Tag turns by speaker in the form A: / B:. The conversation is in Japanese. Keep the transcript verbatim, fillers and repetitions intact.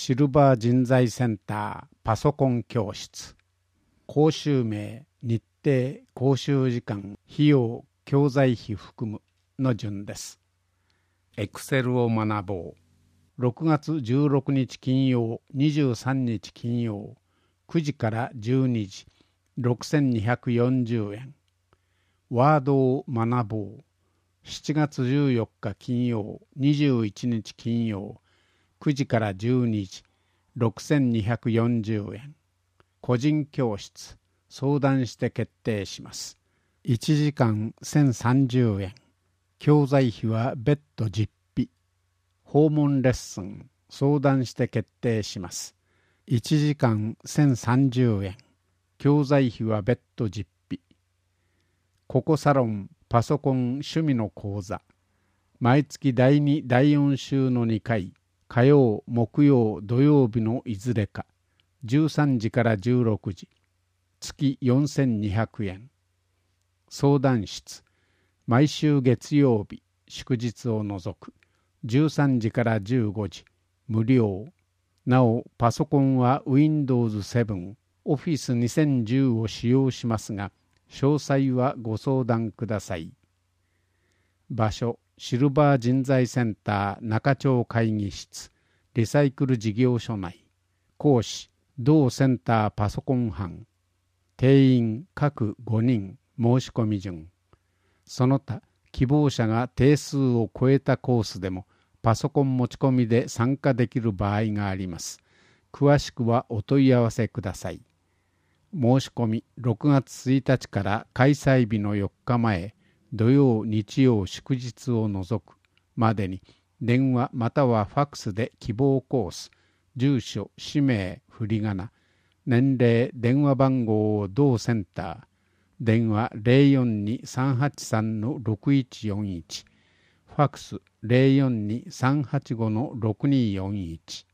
A: シルバー人材センターパソコン教室。講習名、日程、講習時間、費用、教材費含むの順です。エクセルを学ぼう。ろくがつじゅうろくにち金曜、にじゅうさんにち金曜、くじからじゅうにじ、ろくせんにひゃくよんじゅうえん。ワードを学ぼう。しちがつじゅうよっか金曜、にじゅういちにち金曜、くじからじゅうにじ、ろくせんにひゃくよんじゅうえん。個人教室、相談して決定します。いちじかんせんさんじゅうえん。教材費は別途実費。訪問レッスン、相談して決定します。いちじかんせんさんじゅうえん。教材費は別途実費。ココサロンパソコン趣味の講座。毎月だいに、だいよん週のにかい、火曜、木曜、土曜日のいずれか、じゅうさんじからじゅうろくじ、月よんせんにひゃくえん。相談室、毎週月曜日、祝日を除く、じゅうさんじからじゅうごじ、無料。なお、パソコンは ウィンドウズセブン、オフィスにせんじゅうを使用しますが、詳細はご相談ください。場所、シルバー人材センター中町会議室、リサイクル事業所内。講師、同センターパソコン班。定員各ごにん、申し込み順。その他、希望者が定数を超えたコースでも、パソコン持ち込みで参加できる場合があります。詳しくはお問い合わせください。申し込みろくがつついたちから開催日のよっかまえ、土曜、日曜、祝日を除くまでに電話またはファックスで希望コース、住所、氏名、振り仮名、年齢、電話番号を同センター、電話 ゼロよんに さんはちさん ろくいちよんいち、ファックス ゼロよんに さんはちご ろくによんいち。